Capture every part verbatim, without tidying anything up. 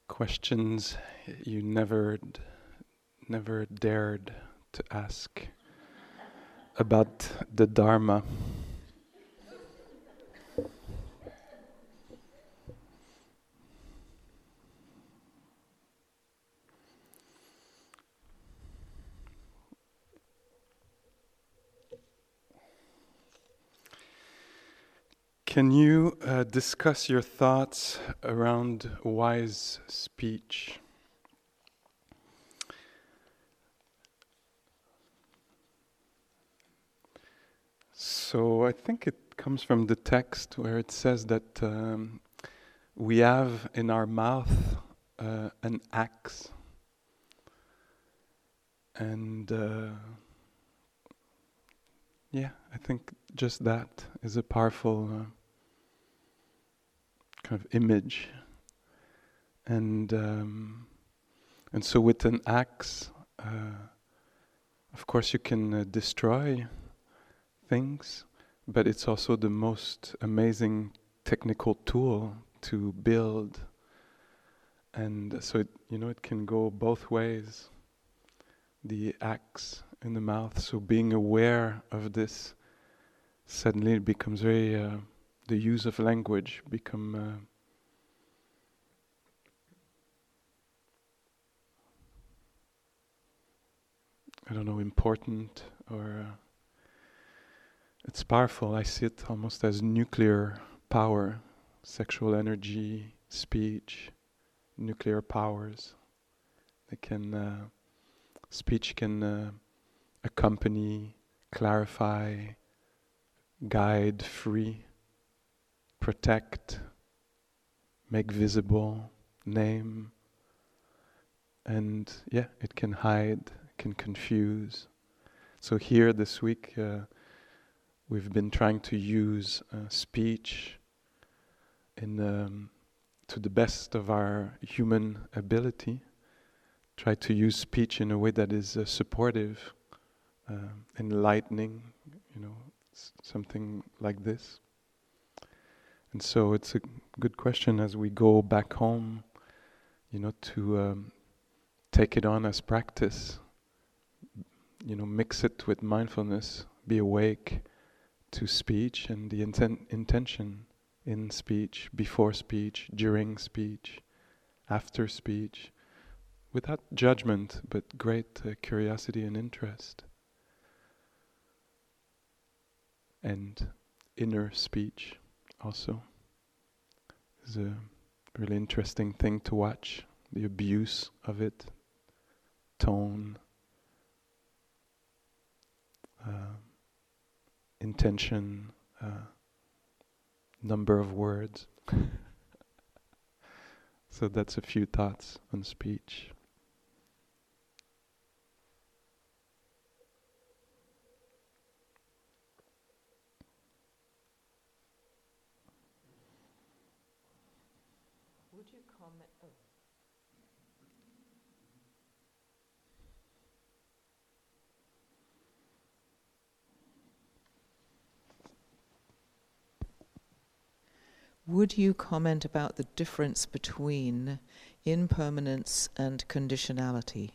Questions you never, d- never dared to ask about the Dharma. Can you uh, discuss your thoughts around wise speech? So I think it comes from the text where it says that um, we have in our mouth uh, an axe, and uh, yeah, I think just that is a powerful uh, kind of image, and um, and so with an axe, uh, of course you can uh, destroy things, but it's also the most amazing technical tool to build, and so it, you know, it can go both ways. The axe in the mouth. So being aware of this, suddenly it becomes very. Uh, the use of language become. Uh, I don't know, important or. Uh, it's powerful. I see it almost as nuclear power, sexual energy, speech, nuclear powers. They can. Uh, speech can uh, accompany, clarify, guide, free, protect, make visible, name, and yeah, it can hide, can confuse. So here this week uh, we've been trying to use uh, speech in um, to the best of our human ability. Try to use speech in a way that is uh, supportive, uh, enlightening, you know, s- something like this. And so it's a good question as we go back home, you know, to um, take it on as practice, you know, mix it with mindfulness, be awake to speech and the inten- intention in speech, before speech, during speech, after speech, without judgment, but great uh, curiosity and interest. And inner speech also is a really interesting thing to watch, the abuse of it, tone, uh, intention, uh, number of words. So that's a few thoughts on speech. Would you comment? Oh. Would you comment about the difference between impermanence and conditionality?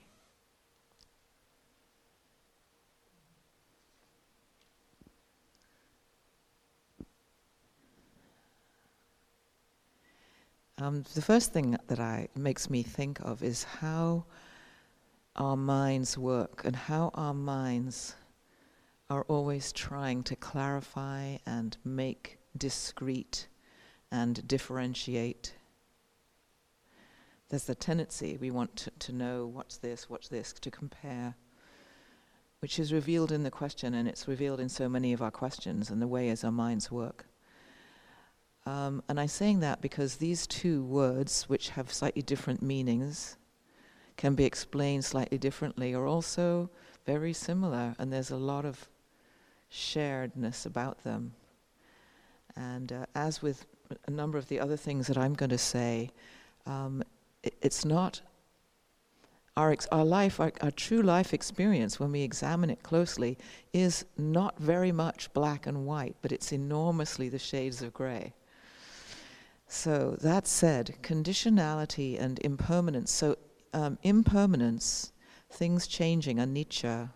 Um, the first thing that I makes me think of is how our minds work and how our minds are always trying to clarify and make discrete and differentiate. There's the tendency, we want to, to know what's this, what's this, to compare, which is revealed in the question, and it's revealed in so many of our questions and the way as our minds work. Um, and I'm saying that because these two words, which have slightly different meanings, can be explained slightly differently, are also very similar, and there's a lot of sharedness about them. And uh, as with a number of the other things that I'm going to say, um, it, it's not our ex- our life, our, our true life experience, when we examine it closely, is not very much black and white, but it's enormously the shades of grey. So that said, conditionality and impermanence. So um, impermanence, things changing, anicca,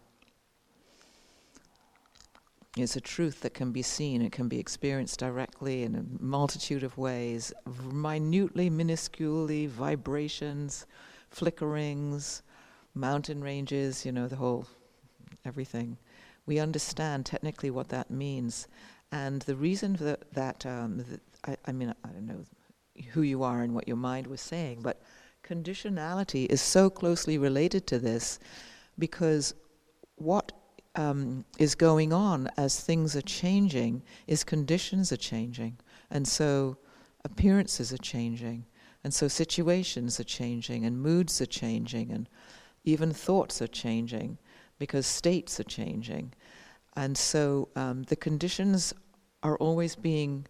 is a truth that can be seen. It can be experienced directly in a multitude of ways, minutely, minusculely, vibrations, flickerings, mountain ranges, you know, the whole, everything. We understand technically what that means. And the reason for that, that um, that I, I mean, I don't know who you are and what your mind was saying, but conditionality is so closely related to this because what um, is going on as things are changing is conditions are changing. And so appearances are changing. And so situations are changing and moods are changing and even thoughts are changing because states are changing. And so um, the conditions are always being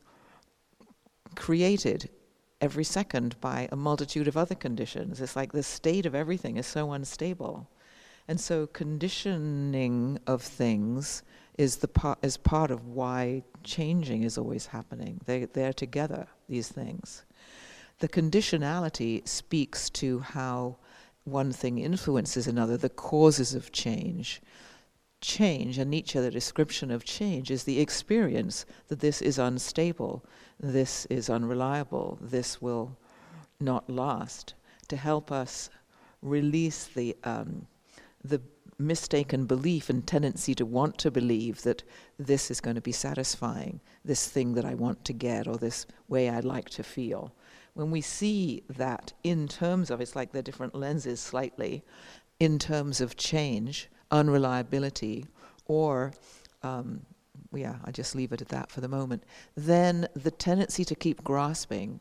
created every second by a multitude of other conditions. It's like the state of everything is so unstable. And so conditioning of things is the part is part of why changing is always happening. They they're together, these things. The conditionality speaks to how one thing influences another, the causes of change. Change, and Nietzsche, the description of change, is the experience that this is unstable, this is unreliable, this will not last, to help us release the um, the mistaken belief and tendency to want to believe that this is going to be satisfying, this thing that I want to get, or this way I'd like to feel. When we see that in terms of, it's like they're different lenses slightly, in terms of change, unreliability, or, um, yeah, I just leave it at that for the moment, then the tendency to keep grasping,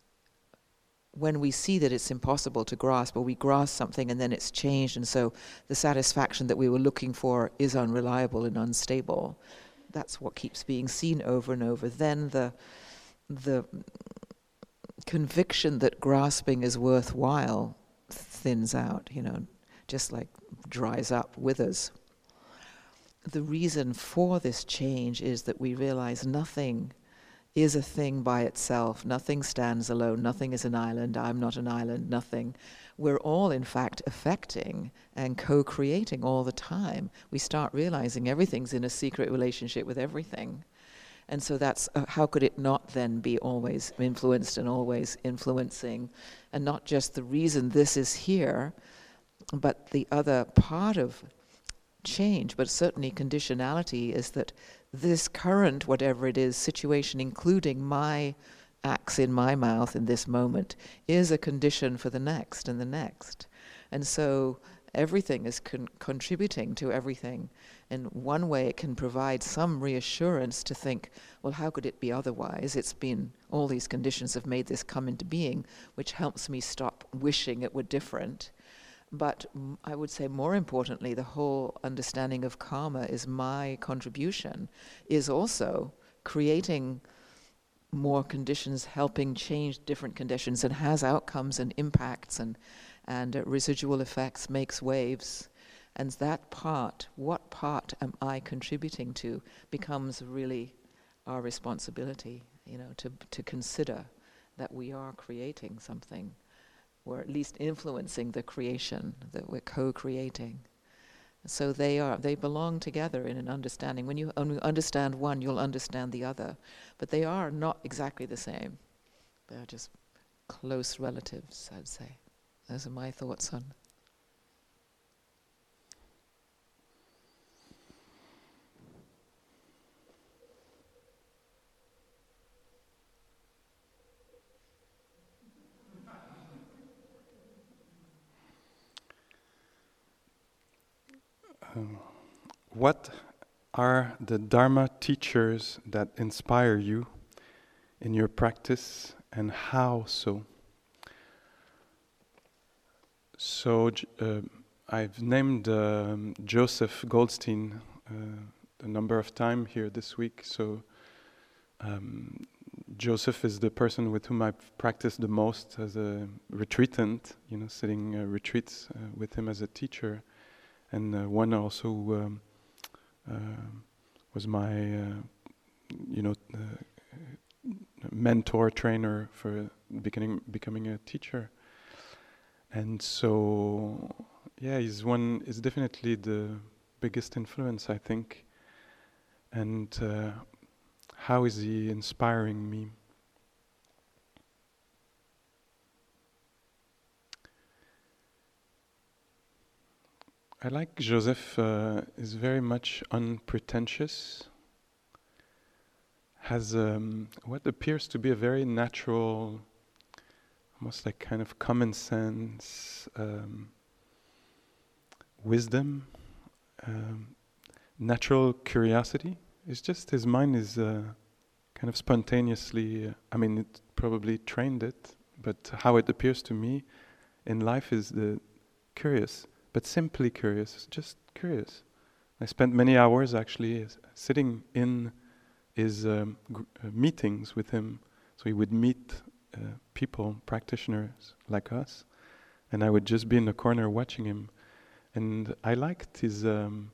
when we see that it's impossible to grasp, or we grasp something and then it's changed, and so the satisfaction that we were looking for is unreliable and unstable, that's what keeps being seen over and over. Then the the conviction that grasping is worthwhile thins out, you know, just like dries up, withers. The reason for this change is that we realize nothing is a thing by itself. Nothing stands alone. Nothing is an island. I'm not an island. Nothing. We're all, in fact, affecting and co-creating all the time. We start realizing everything's in a secret relationship with everything. And so that's, uh, how could it not then be always influenced and always influencing? And not just the reason this is here, but the other part of change, but certainly conditionality, is that this current, whatever it is, situation, including my axe in my mouth in this moment, is a condition for the next and the next. And so everything is con- contributing to everything. In one way, it can provide some reassurance to think, well, how could it be otherwise? It's been, all these conditions have made this come into being, which helps me stop wishing it were different. But m- I would say more importantly, the whole understanding of karma is my contribution, is also creating more conditions, helping change different conditions, and has outcomes and impacts and, and uh, residual effects, makes waves. And that part, what part am I contributing to, becomes really our responsibility, you know, to to consider that we are creating something, or at least influencing the creation, that we're co-creating. So they are, they belong together in an understanding. When you un- understand one, you'll understand the other. But they are not exactly the same. They're just close relatives, I'd say. Those are my thoughts on. Um, what are the Dharma teachers that inspire you in your practice, and how so? So uh, I've named um, Joseph Goldstein uh, a number of times here this week. So um, Joseph is the person with whom I've practiced the most as a retreatant, you know, sitting uh, retreats uh, with him as a teacher. And uh, one also um, uh, was my, uh, you know, uh, mentor, trainer for beginning becoming a teacher. And so, yeah, he's one. Is definitely the biggest influence, I think. And uh, how is he inspiring me? I like Joseph. Uh, is very much unpretentious. Has um, what appears to be a very natural, almost like kind of common sense, um, wisdom, um, natural curiosity. It's just his mind is uh, kind of spontaneously, uh, I mean, it probably trained it, but how it appears to me in life is the curious, but simply curious, just curious. I spent many hours actually uh, sitting in his um, gr- uh, meetings with him. So he would meet uh, people, practitioners like us, and I would just be in the corner watching him. And I liked his, um,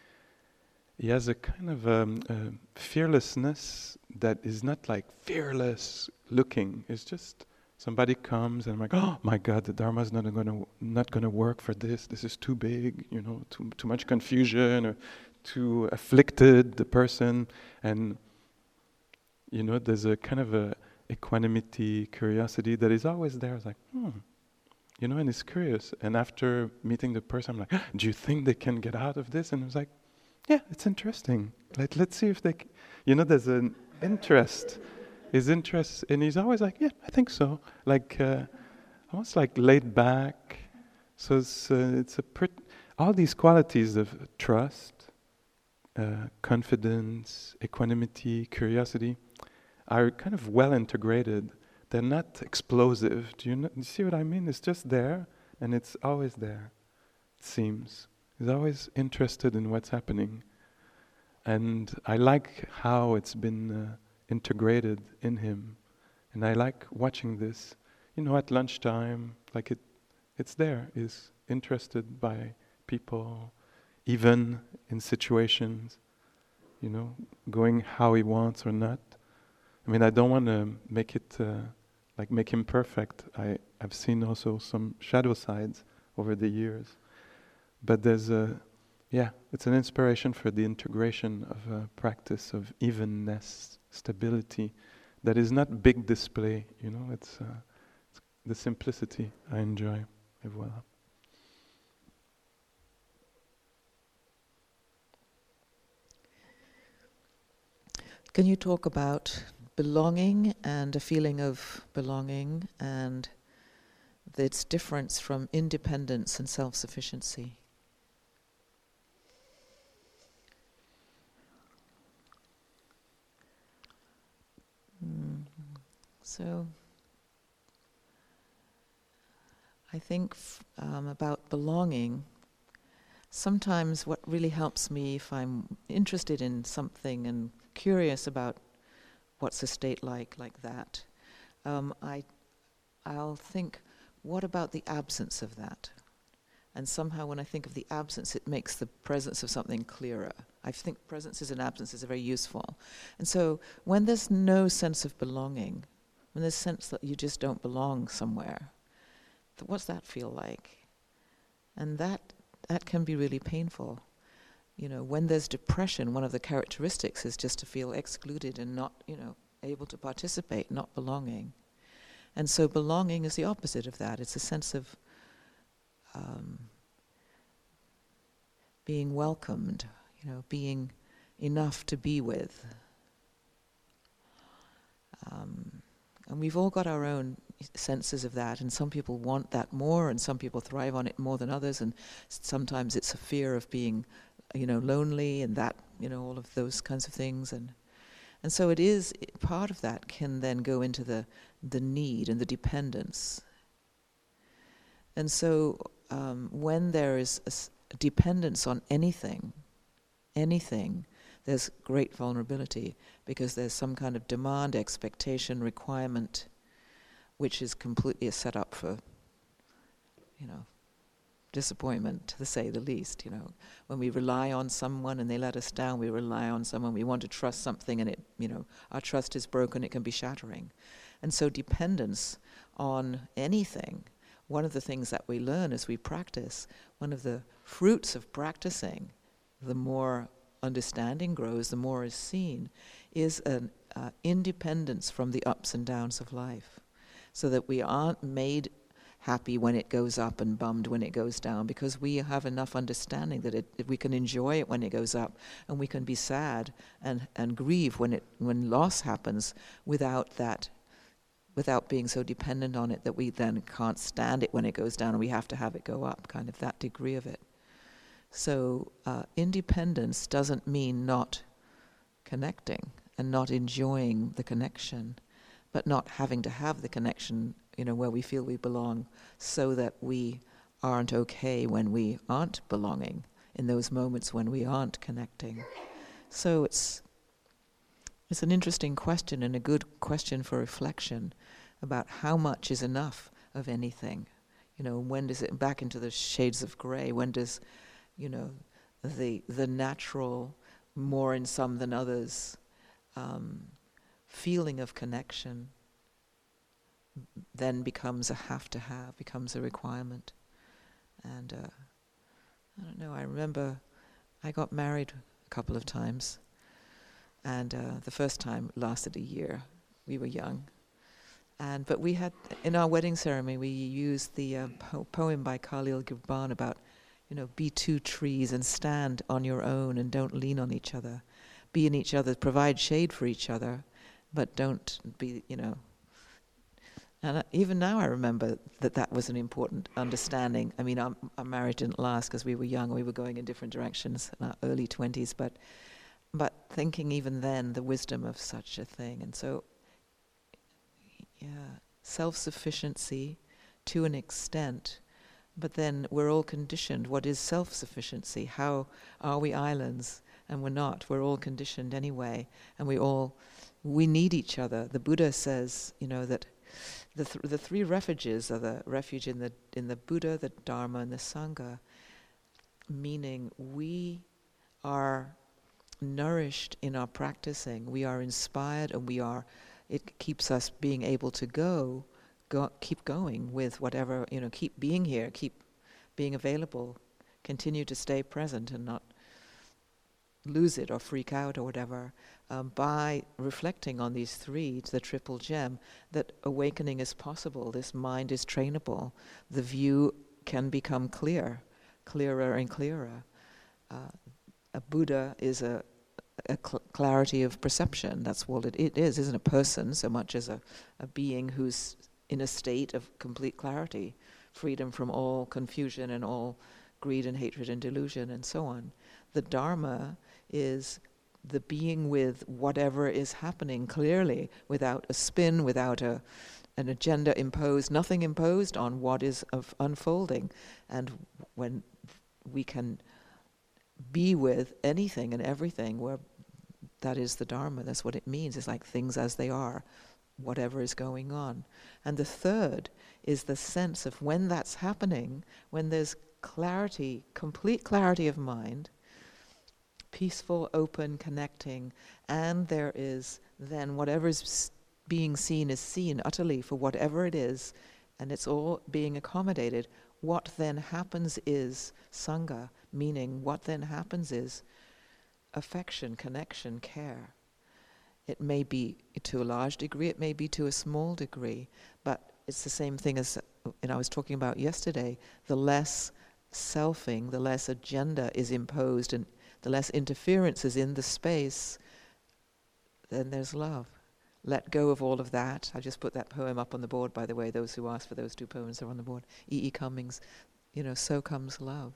he has a kind of um, uh, fearlessness that is not like fearless looking. It's just somebody comes and I'm like, oh my God, the Dharma is not gonna not gonna work for this. This is too big, you know, too too much confusion or too afflicted the person. And you know, there's a kind of a equanimity, curiosity that is always there. It's like, hmm, you know, and it's curious. And after meeting the person, I'm like, do you think they can get out of this? And I was like, yeah, it's interesting. Like, let's see if they, c-. you know, there's an interest. His interest, and he's always like, yeah, I think so. Like, uh, almost like laid back. So it's, uh, it's a pret- all these qualities of trust, uh, confidence, equanimity, curiosity are kind of well integrated. They're not explosive. Do you, know, you see what I mean? It's just there, and it's always there, it seems. He's always interested in what's happening. And I like how it's been uh, integrated in him. And I like watching this, you know, at lunchtime, like it, it's there. He's interested by people, even in situations, you know, going how he wants or not. I mean, I don't want to make it, uh, like make him perfect. I, I've seen also some shadow sides over the years. But there's a, yeah, it's an inspiration for the integration of a practice of evenness, stability, that is not big display, you know, it's, uh, it's the simplicity I enjoy. Et voilà. Can you talk about belonging and a feeling of belonging and its difference from independence and self-sufficiency? Mm. So, I think f- um, about belonging, sometimes what really helps me if I'm interested in something and curious about what's a state like, like that, um, I, I'll think, what about the absence of that? And somehow when I think of the absence, it makes the presence of something clearer. I think presences and absences are very useful. And so when there's no sense of belonging, when there's a sense that you just don't belong somewhere, th- what's that feel like? And that that can be really painful. You know, when there's depression, one of the characteristics is just to feel excluded and not, you know, able to participate, not belonging. And so belonging is the opposite of that. It's a sense of um, being welcomed, you know, being enough to be with. Um, and we've all got our own senses of that, and some people want that more, and some people thrive on it more than others, and sometimes it's a fear of being, you know, lonely, and that, you know, all of those kinds of things, and and so it is, part of that can then go into the the need and the dependence. And so um, when there is a, s- a dependence on anything, anything, there's great vulnerability, because there's some kind of demand, expectation, requirement, which is completely a setup for, you know, disappointment, to say the least. You know, when we rely on someone and they let us down, we rely on someone. We want to trust something, and it, you know, our trust is broken. It can be shattering, and so dependence on anything. One of the things that we learn as we practice, one of the fruits of practicing, the more understanding grows, the more is seen, is an uh, independence from the ups and downs of life, so that we aren't made happy when it goes up and bummed when it goes down, because we have enough understanding that it, we can enjoy it when it goes up, and we can be sad and, and grieve when it when loss happens without that, without being so dependent on it that we then can't stand it when it goes down and we have to have it go up, kind of that degree of it. So uh, independence doesn't mean not connecting and not enjoying the connection, but not having to have the connection, you know, where we feel we belong, so that we aren't okay when we aren't belonging, in those moments when we aren't connecting. So it's it's an interesting question, and a good question for reflection about how much is enough of anything. You know, when does it, back into the shades of grey, when does, you know, the the natural, more in some than others, um, feeling of connection then becomes a have to have, becomes a requirement. And uh, I don't know, I remember I got married a couple of times, and uh, the first time lasted a year. We were young. And but we had, in our wedding ceremony, we used the uh, po- poem by Khalil Gibran about, you know, be two trees and stand on your own and don't lean on each other. Be in each other, provide shade for each other, but don't be, you know. And uh, even now I remember that that was an important understanding. I mean, our, our marriage didn't last because we were young, we were going in different directions in our early twenties, but but thinking even then the wisdom of such a thing. And so, yeah, self-sufficiency to an extent, but then we're all conditioned. What is self-sufficiency? How are we islands? And we're not. We're all conditioned anyway, and we all, we need each other. The Buddha says, you know, that the th- the three refuges are the refuge in the in the Buddha, the Dharma, and the Sangha, meaning we are nourished in our practicing, we are inspired, and we are, it keeps us being able to go, go keep going with whatever, you know, keep being here, keep being available, continue to stay present and not lose it or freak out or whatever, um, by reflecting on these three, the triple gem, that awakening is possible, this mind is trainable, the view can become clear, clearer and clearer. Uh, a Buddha is a, a cl- clarity of perception. That's what it, it is, isn't a person so much as a, a being who's in a state of complete clarity, freedom from all confusion and all greed and hatred and delusion and so on. The Dharma is the being with whatever is happening clearly, without a spin, without a an agenda imposed, nothing imposed on what is of unfolding. And when we can be with anything and everything, where that is the Dharma, that's what it means. It's like things as they are, whatever is going on. And the third is the sense of when that's happening, when there's clarity, complete clarity of mind, peaceful, open, connecting, and there is then whatever is being seen is seen utterly for whatever it is, and it's all being accommodated. What then happens is Sangha, meaning what then happens is affection, connection, care. It may be to a large degree, it may be to a small degree, but it's the same thing as, you know, I was talking about yesterday. The less selfing, the less agenda is imposed, and the less interference is in the space, then there's love. Let go of all of that. I just put that poem up on the board, by the way. Those who asked for those two poems are on the board. E E. Cummings, you know, so comes love.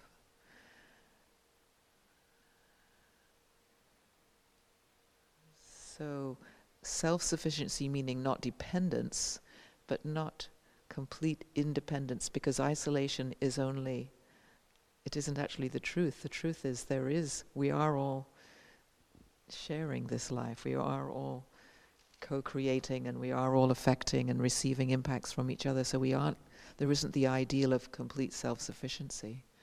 So self-sufficiency meaning not dependence, but not complete independence, because isolation is only, it isn't actually the truth. The truth is there is, we are all sharing this life. We are all co-creating, and we are all affecting and receiving impacts from each other. So we aren't, there isn't the ideal of complete self-sufficiency.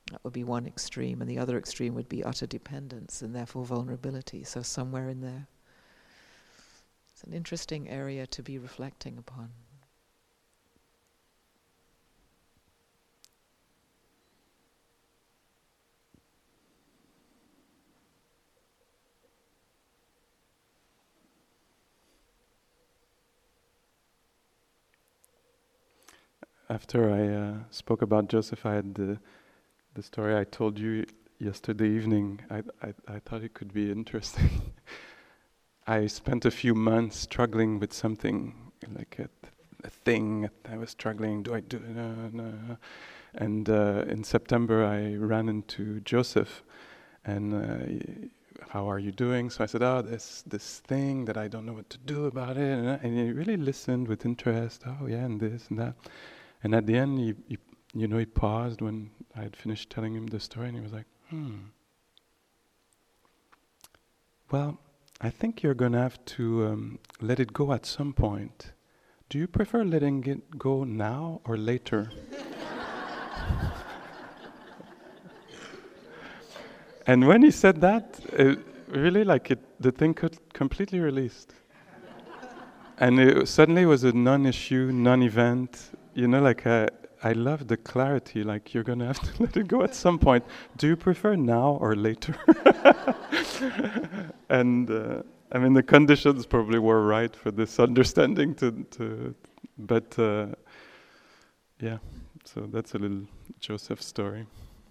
That would be one extreme, and the other extreme would be utter dependence and therefore vulnerability. So somewhere in there. It's an interesting area to be reflecting upon. After I uh, spoke about Joseph, I had the the story I told you yesterday evening. I I, I thought it could be interesting. I spent a few months struggling with something, like a, a thing. I was struggling. Do I do it? No, no. And uh, in September, I ran into Joseph, and uh, how are you doing? So I said, oh, this this thing that I don't know what to do about it, and, and he really listened with interest. Oh yeah, and this and that. And at the end, he, he, you know, he paused when I had finished telling him the story, and he was like, hmm. Well, I think you're going to have to um, let it go at some point. Do you prefer letting it go now or later? And when he said that, it really, like, it, the thing could completely released. And it suddenly was a non-issue, non-event. You know, like, uh, I love the clarity, like, you're going to have to let it go at some point. Do you prefer now or later? And, uh, I mean, the conditions probably were right for this understanding to, to but, uh, yeah, so that's a little Joseph story.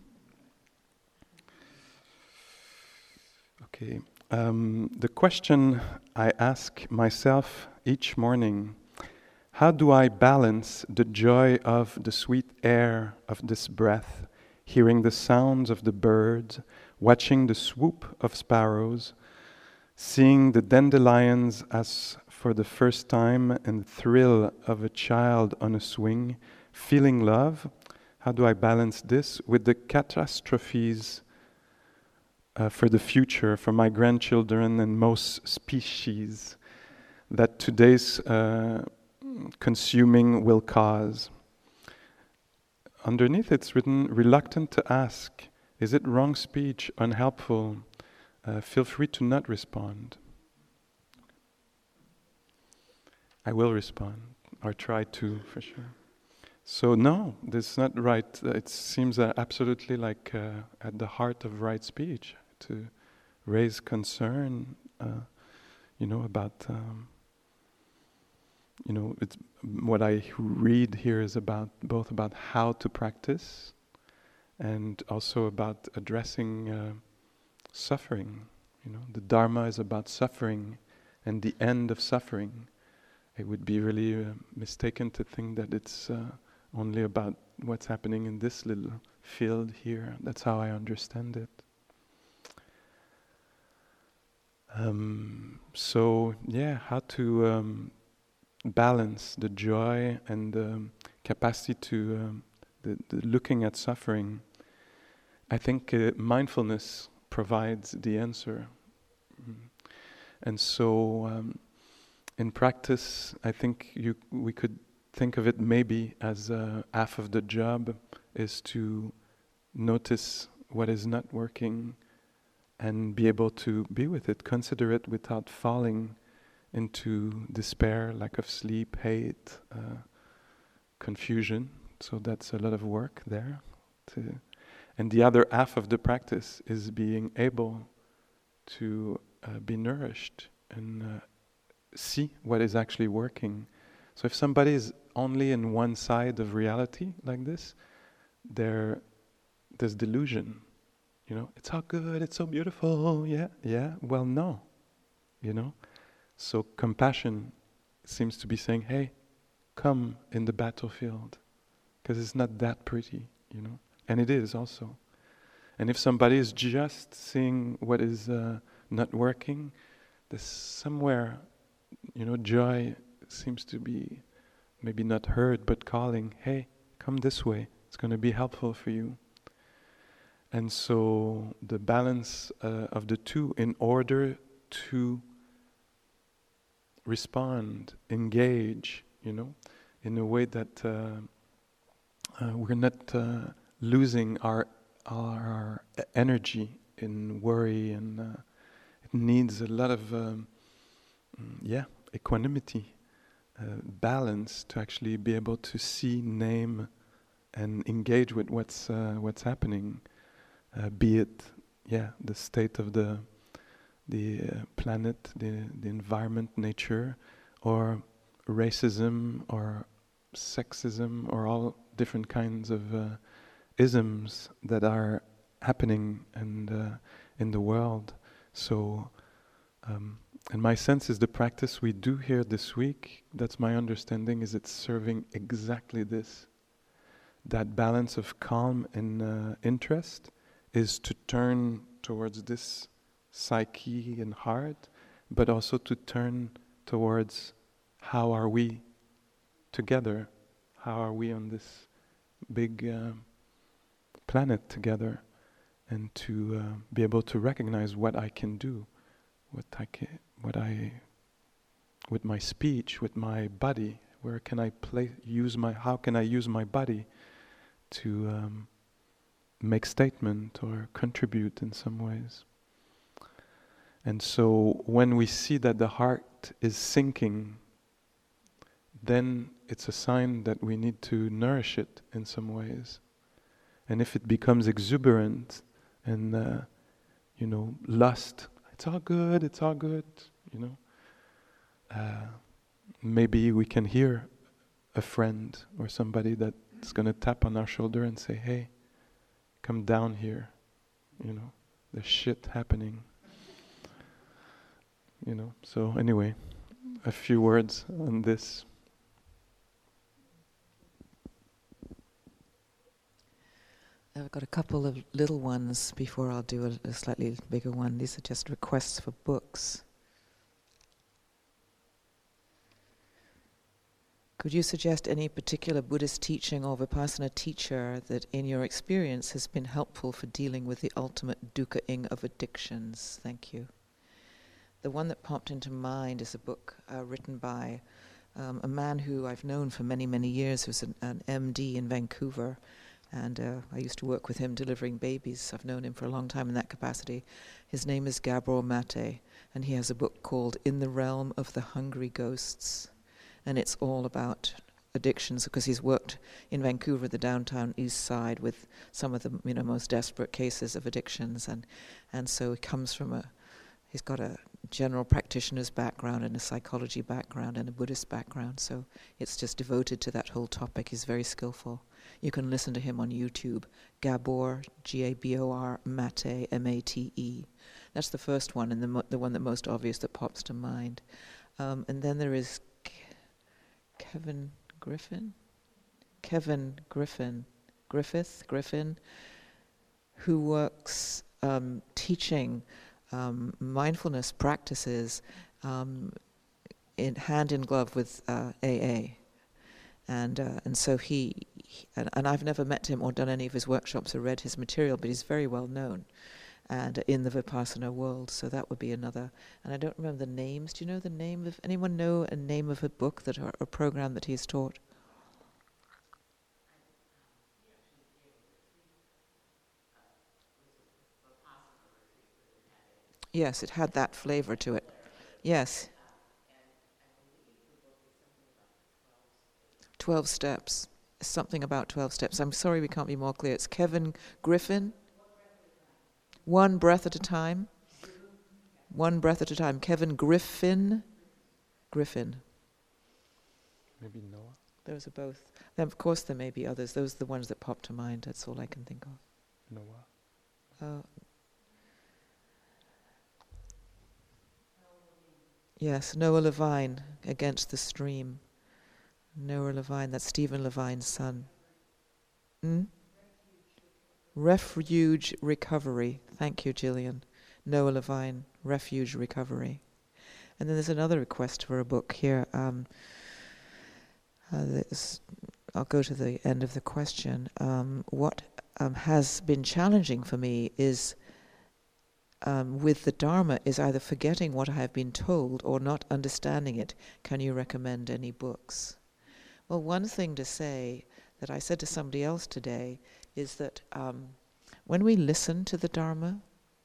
Okay, um, the question I ask myself each morning: how do I balance the joy of the sweet air of this breath, hearing the sounds of the birds, watching the swoop of sparrows, seeing the dandelions as for the first time and the thrill of a child on a swing, feeling love? How do I balance this with the catastrophes uh, for the future, for my grandchildren and most species that today's uh, consuming will cause? Underneath it's written, reluctant to ask, is it wrong speech, unhelpful? Uh, feel free to not respond. I will respond, or try to, for sure. So no, this is not right. Uh, it seems uh, absolutely like uh, at the heart of right speech, to raise concern, uh, you know, about... Um, You know, it's what I read here is about both about how to practice and also about addressing uh, suffering. You know, the Dharma is about suffering and the end of suffering. It would be really uh, mistaken to think that it's uh, only about what's happening in this little field here. That's how I understand it. Um, so, yeah, how to... Um, balance the joy and the um, capacity to um, the, the looking at suffering. I think uh, mindfulness provides the answer. Mm. And so um, in practice, I think you we could think of it maybe as uh, half of the job is to notice what is not working and be able to be with it, consider it without falling into despair, lack of sleep, hate, uh, confusion. So that's a lot of work there. To and the other half of the practice is being able to uh, be nourished and uh, see what is actually working. So if somebody is only in one side of reality like this, there, there's delusion. You know, it's all good, it's so beautiful, yeah, yeah. Well, no, you know. So compassion seems to be saying, hey, come in the battlefield, because it's not that pretty, you know. And it is also. And if somebody is just seeing what is uh, not working, there's somewhere, you know, joy seems to be maybe not heard, but calling, hey, come this way, it's going to be helpful for you. And so the balance uh, of the two in order to respond, engage, you know, in a way that uh, uh, we're not uh, losing our all our e- energy in worry, and uh, it needs a lot of um, mm, yeah equanimity, uh, balance to actually be able to see, name, and engage with what's uh, what's happening, uh, be it yeah the state of the the uh, planet, the the environment, nature, or racism, or sexism, or all different kinds of uh, isms that are happening and uh, in the world. So, um, and my sense is the practice we do here this week, that's my understanding, is it's serving exactly this. That balance of calm and uh, interest is to turn towards this psyche and heart, but also to turn towards how are we together, how are we on this big uh, planet together, and to uh, be able to recognize what I can do, what I can, what I, with my speech, with my body, where can I play, use my, how can I use my body to um, make statement or contribute in some ways. And so when we see that the heart is sinking, then it's a sign that we need to nourish it in some ways. And if it becomes exuberant and, uh, you know, lust, it's all good, it's all good, you know. Uh, maybe we can hear a friend or somebody that's going to tap on our shoulder and say, hey, come down here, you know, there's shit happening. You know, so anyway, a few words on this. I've got a couple of little ones before I'll do a, a slightly bigger one. These are just requests for books. Could you suggest any particular Buddhist teaching or Vipassana teacher that in your experience has been helpful for dealing with the ultimate dukkha-ing of addictions? Thank you. The one that popped into mind is a book uh, written by um, a man who I've known for many, many years, who's an, an M D in Vancouver. And uh, I used to work with him delivering babies. I've known him for a long time in that capacity. His name is Gabor Mate, and he has a book called In the Realm of the Hungry Ghosts. And it's all about addictions, because he's worked in Vancouver, the downtown east side, with some of the you know most desperate cases of addictions. And, and so he comes from a, he's got a general practitioner's background and a psychology background and a Buddhist background. So it's just devoted to that whole topic. He's very skillful. You can listen to him on YouTube. Gabor, G A B O R, Mate, M A T E. That's the first one, and the mo- the one that most obvious that pops to mind. Um, and then there is Ke- Kevin Griffin? Kevin Griffin. Griffith, Griffin, who works um, teaching um, mindfulness practices um, in hand in glove with uh, A A. And uh, and so he, he and, and I've never met him or done any of his workshops or read his material, but he's very well known, and uh, in the Vipassana world. So that would be another. And I don't remember the names. Do you know the name of anyone? Know a name of a book that or a program that he's taught? Yes, it had that flavor to it. Yes. Twelve steps. Something about twelve steps. I'm sorry we can't be more clear. It's Kevin Griffin. One breath at a time. One breath at a time. Kevin Griffin. Griffin. Maybe Noah? Those are both. Then of course there may be others. Those are the ones that pop to mind. That's all I can think of. Noah. Uh, yes, Noah Levine, Against the Stream. Noah Levine, that's Stephen Levine's son. Hmm? Refuge Recovery. Thank you, Gillian. Noah Levine, Refuge Recovery. And then there's another request for a book here. Um, uh, this, I'll go to the end of the question. Um, what um, has been challenging for me is um, with the Dharma is either forgetting what I have been told or not understanding it. Can you recommend any books? Well, one thing to say that I said to somebody else today is that um, when we listen to the Dharma,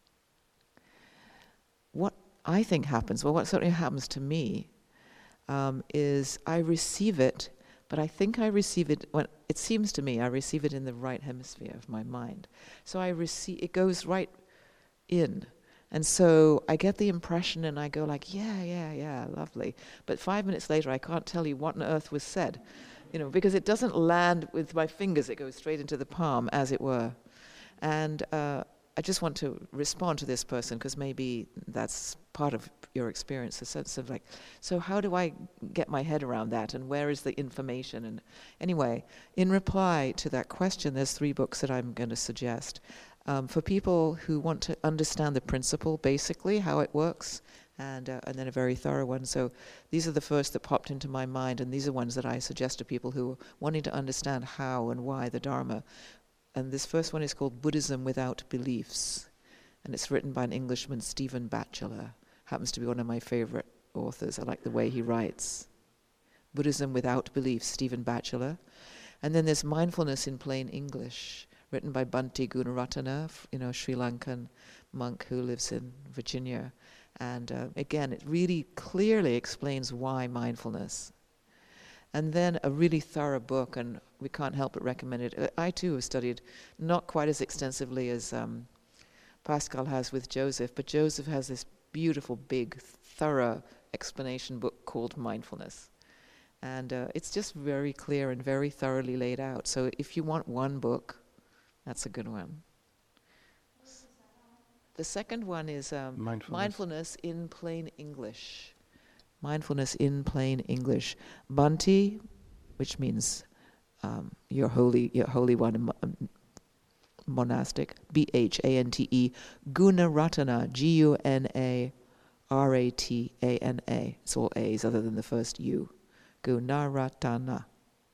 what I think happens, well, what certainly happens to me, um, is I receive it, but I think I receive it, when it seems to me, I receive it in the right hemisphere of my mind. So I receive, it goes right in. And so I get the impression and I go like, yeah, yeah, yeah, lovely. But five minutes later, I can't tell you what on earth was said, you know, because it doesn't land with my fingers, it goes straight into the palm, as it were. And uh, I just want to respond to this person, because maybe that's part of your experience, a sense of like, so how do I get my head around that, and where is the information? And anyway, in reply to that question, there's three books that I'm going to suggest. Um, for people who want to understand the principle, basically, how it works, and uh, and then a very thorough one. So these are the first that popped into my mind, and these are ones that I suggest to people who are wanting to understand how and why the Dharma. And this first one is called Buddhism Without Beliefs, and it's written by an Englishman, Stephen Batchelor. Happens to be one of my favorite authors. I like the way he writes. Buddhism Without Beliefs, Stephen Batchelor. And then there's Mindfulness in Plain English, written by Bhante Gunaratana, you know, Sri Lankan monk who lives in Virginia. And uh, again, it really clearly explains why mindfulness. And then a really thorough book, and we can't help but recommend it. I too have studied, not quite as extensively as um, Pascal has with Joseph, but Joseph has this beautiful, big, thorough explanation book called Mindfulness. And uh, it's just very clear and very thoroughly laid out. So if you want one book, that's a good one. The second one is um, mindfulness. Mindfulness in Plain English. Mindfulness in Plain English. Bhante, which means um, your holy, your holy one, um, monastic. B H A N T E. Gunaratana. G U N A R A T A N A. It's all A's other than the first U. Gunaratana.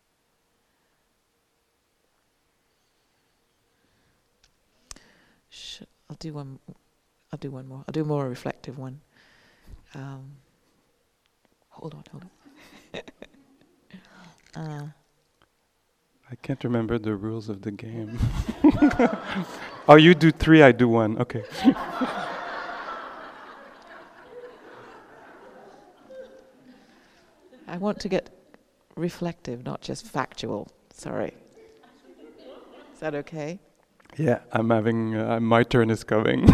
I'll do one. I'll do one more. I'll do a more reflective one. Um, hold on, hold on. uh, I can't remember the rules of the game. Oh, you do three, I do one. Okay. I want to get reflective, not just factual. Sorry. Is that okay? Yeah, I'm having, uh, my turn is coming.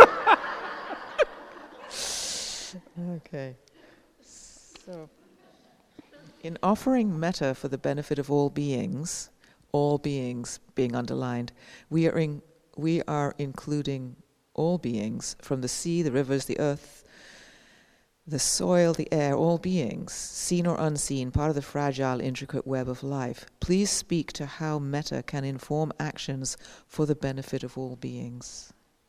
Okay. So, in offering metta for the benefit of all beings, all beings being underlined, we are in, we are including all beings, from the sea, the rivers, the earth, the soil, the air, all beings, seen or unseen, part of the fragile, intricate web of life. Please speak to how metta can inform actions for the benefit of all beings.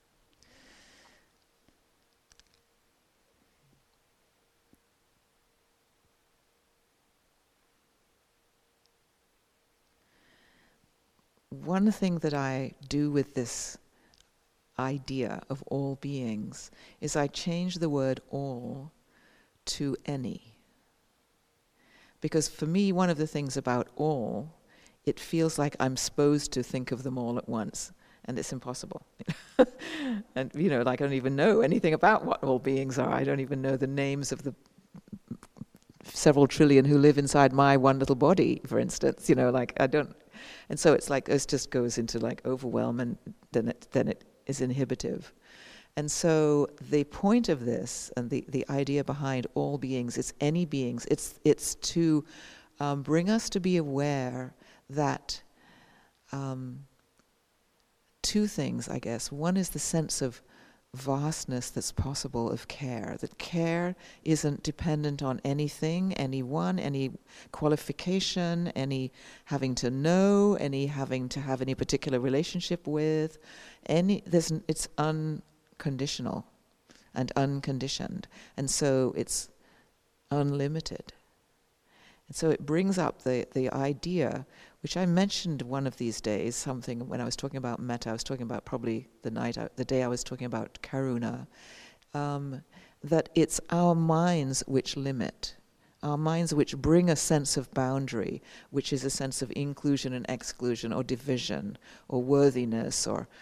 One thing that I do with this idea of all beings is I change the word all to any. Because for me, one of the things about all, it feels like I'm supposed to think of them all at once, and it's impossible. And, you know, like I don't even know anything about what all beings are. I don't even know the names of the several trillion who live inside my one little body, for instance. You know, like I don't, and so it's like it just goes into like overwhelm, and then it then it is inhibitive. And so the point of this, and the, the idea behind all beings, it's any beings, it's it's to um, bring us to be aware that um, two things, I guess. One is the sense of vastness that's possible of care, that care isn't dependent on anything, anyone, any qualification, any having to know, any having to have any particular relationship with, any, there's, it's unconditional and unconditioned, and so it's unlimited. And so it brings up the, the idea, which I mentioned one of these days, something when I was talking about metta, I was talking about probably the night, I, the day I was talking about karuna, um, that it's our minds which limit, our minds which bring a sense of boundary, which is a sense of inclusion and exclusion, or division, or worthiness, or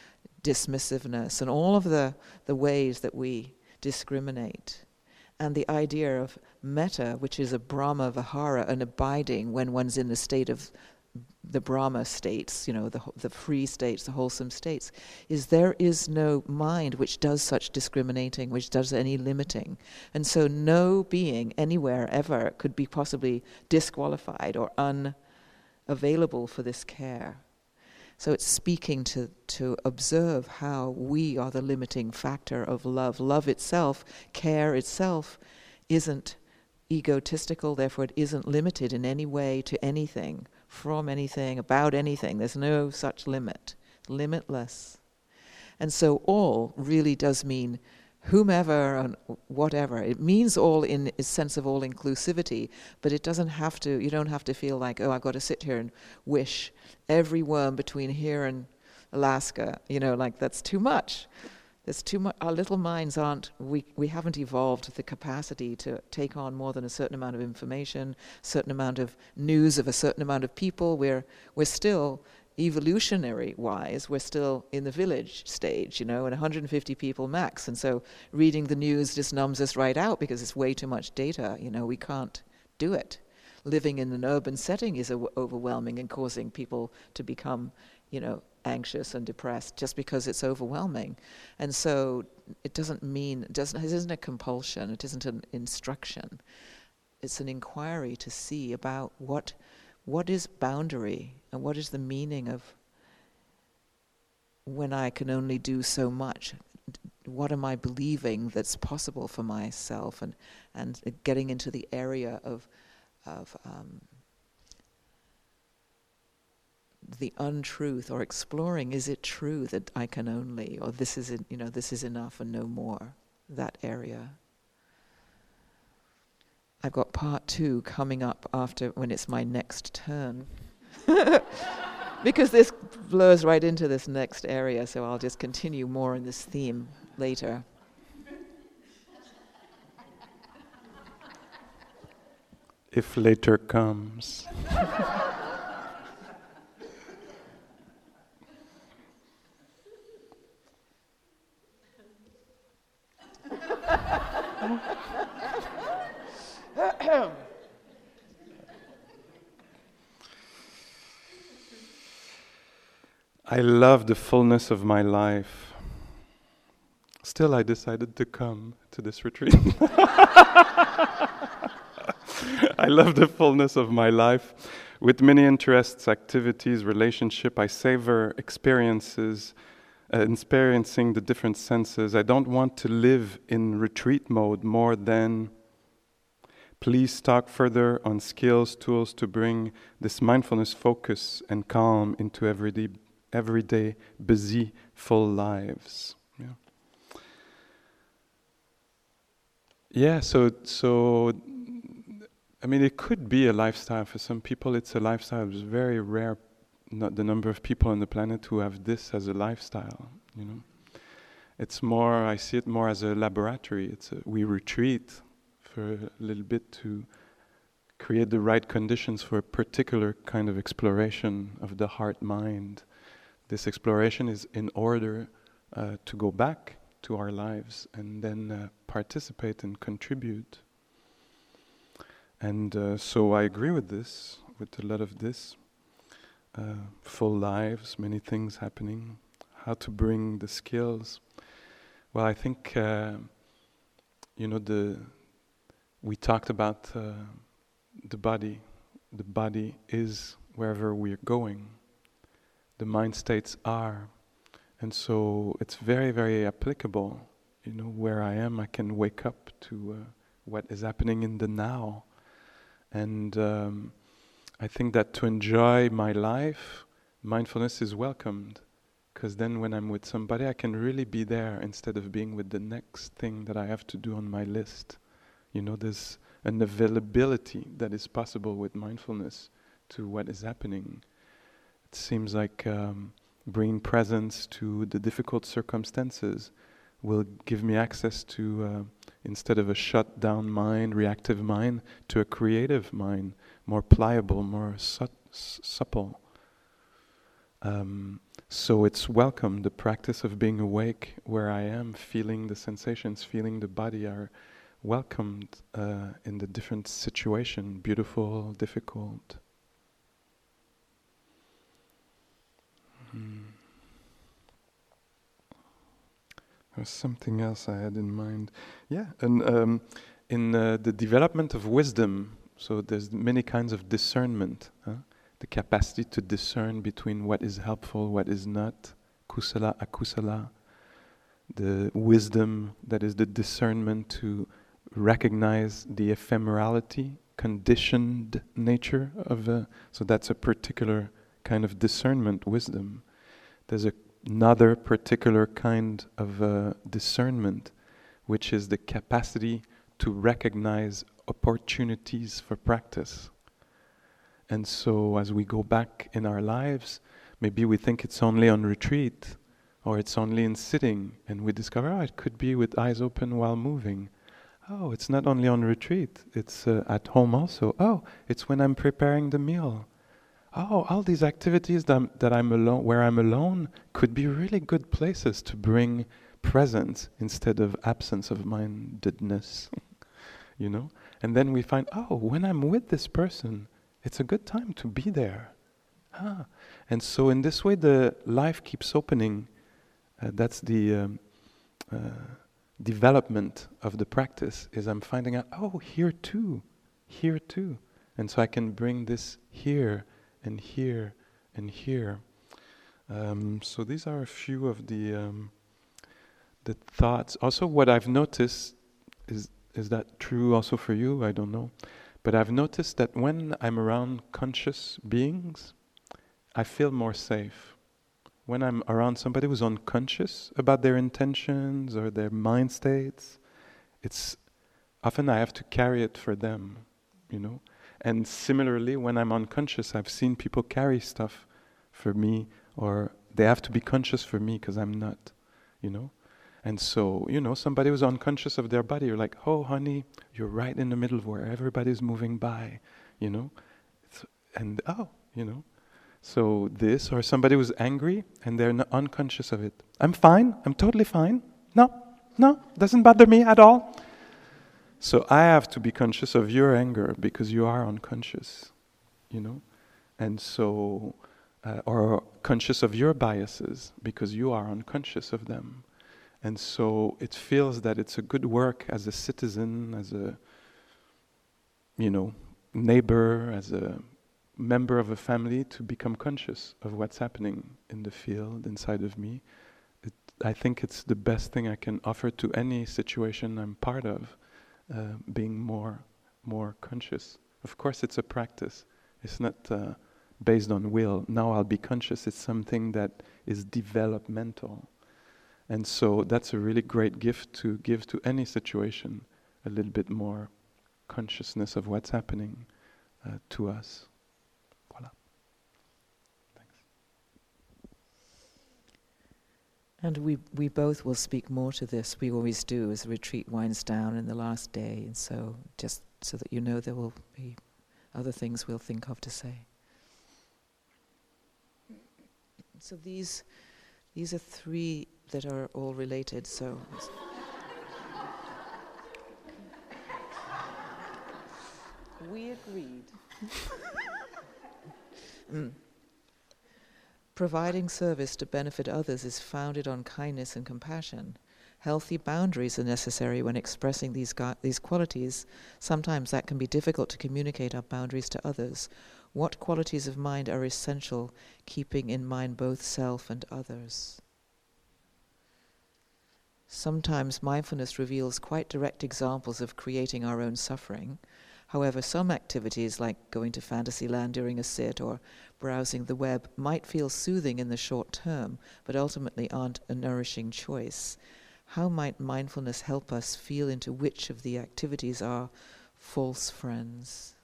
dismissiveness, and all of the, the ways that we discriminate. And the idea of metta, which is a Brahma Vihara, an abiding when one's in the state of the Brahma states, you know, the the free states, the wholesome states, is there is no mind which does such discriminating, which does any limiting. And so no being anywhere ever could be possibly disqualified or unavailable for this care. So it's speaking to, to observe how we are the limiting factor of love. Love itself, care itself, isn't egotistical, therefore it isn't limited in any way to anything, from anything, about anything. There's no such limit. Limitless. And so all really does mean whomever and whatever. It means all in a sense of all inclusivity, but it doesn't have to, you don't have to feel like, oh, I've got to sit here and wish every worm between here and Alaska, you know, like that's too much. There's too much, our little minds aren't, we, we haven't evolved the capacity to take on more than a certain amount of information, certain amount of news of a certain amount of people. We're, we're still, evolutionary-wise, we're still in the village stage, you know, and one hundred fifty people max. And so reading the news just numbs us right out because it's way too much data, you know, we can't do it. Living in an urban setting is o- overwhelming and causing people to become, you know, anxious and depressed just because it's overwhelming. And so it doesn't mean, it, doesn't, it isn't a compulsion, it isn't an instruction. It's an inquiry to see about what what is boundary and what is the meaning of when I can only do so much. What am I believing that's possible for myself, and, and getting into the area of, of um, the untruth, or exploring, is it true that I can only, or this is, you know, this is enough and no more, that area. I've got part two coming up after, when it's my next turn. Because this blurs right into this next area, so I'll just continue more in this theme later. If later comes. I love the fullness of my life. Still, I decided to come to this retreat. I love the fullness of my life. With many interests, activities, relationship, I savor experiences, uh, experiencing the different senses. I don't want to live in retreat mode more than please talk further on skills, tools to bring this mindfulness, focus, and calm into everyday, everyday busy, full lives. Yeah. Yeah. So, so, I mean, it could be a lifestyle for some people. It's a lifestyle. It's very rare. Not the number of people on the planet who have this as a lifestyle. You know, it's more. I see it more as a laboratory. It's a, we retreat for a little bit to create the right conditions for a particular kind of exploration of the heart-mind. This exploration is in order uh, to go back to our lives and then uh, participate and contribute. And uh, so I agree with this, with a lot of this. Uh, full lives, many things happening. How to bring the skills. Well, I think, uh, you know, the we talked about uh, the body. The body is wherever we're going. The mind states are. And so it's very, very applicable. You know, where I am, I can wake up to uh, what is happening in the now. And um, I think that to enjoy my life, mindfulness is welcomed. Because then when I'm with somebody, I can really be there instead of being with the next thing that I have to do on my list. You know, there's an availability that is possible with mindfulness to what is happening. It seems like um, bringing presence to the difficult circumstances will give me access to, uh, instead of a shut down mind, reactive mind, to a creative mind, more pliable, more su- supple. Um, So it's welcome. The practice of being awake where I am, feeling the sensations, feeling the body are welcomed uh, in the different situation, beautiful, difficult. Hmm. There's something else I had in mind. Yeah, and um, in uh, the development of wisdom, so there's many kinds of discernment. Huh? The capacity to discern between what is helpful, what is not, kusala, akusala. The wisdom that is the discernment to recognize the ephemerality, conditioned nature of a, so that's a particular kind of discernment, wisdom. There's a, another particular kind of uh, discernment, which is the capacity to recognize opportunities for practice. And so as we go back in our lives, maybe we think it's only on retreat, or it's only in sitting, and we discover, oh, it could be with eyes open while moving. Oh, it's not only on retreat, it's uh, at home also. Oh, it's when I'm preparing the meal. Oh, all these activities that I'm, that I'm alone, where I'm alone, could be really good places to bring presence instead of absence of mindedness, you know? And then we find, oh, when I'm with this person, it's a good time to be there. Ah. And so in this way, the life keeps opening. Uh, that's the um, uh, development of the practice, is I'm finding out, oh, here too, here too. And so I can bring this here and here and here. Um, so these are a few of the um, the thoughts. Also what I've noticed, is is that true also for you? I don't know. But I've noticed that when I'm around conscious beings, I feel more safe. When I'm around somebody who's unconscious about their intentions or their mind states, it's often I have to carry it for them, you know. And similarly, when I'm unconscious, I've seen people carry stuff for me, or they have to be conscious for me because I'm not, you know. And so, you know, somebody who's unconscious of their body, you're like, oh, honey, you're right in the middle of where everybody's moving by, you know. It's, and, oh, you know. So this, or somebody who's angry and they're not unconscious of it. I'm fine, I'm totally fine. No, no, doesn't bother me at all. So I have to be conscious of your anger because you are unconscious, you know. And so, uh, or conscious of your biases because you are unconscious of them. And so it feels that it's a good work as a citizen, as a, you know, neighbor, as a member of a family to become conscious of what's happening in the field inside of me. It, I think it's the best thing I can offer to any situation I'm part of, uh, being more, more conscious. Of course, it's a practice. It's not uh, based on will. Now I'll be conscious. It's something that is developmental. And so that's a really great gift to give to any situation, a little bit more consciousness of what's happening uh, to us. Voilà. Thanks. And we, we both will speak more to this. We always do as the retreat winds down in the last day. And so just so that you know, there will be other things we'll think of to say. So these these are three that are all related. So we agreed. mm. Providing service to benefit others is founded on kindness and compassion. Healthy boundaries are necessary when expressing these gu- these qualities. Sometimes that can be difficult to communicate our boundaries to others. What qualities of mind are essential, keeping in mind both self and others? Sometimes mindfulness reveals quite direct examples of creating our own suffering. However, some activities like going to Fantasyland during a sit or browsing the web might feel soothing in the short term, but ultimately aren't a nourishing choice. How might mindfulness help us feel into which of the activities are false friends?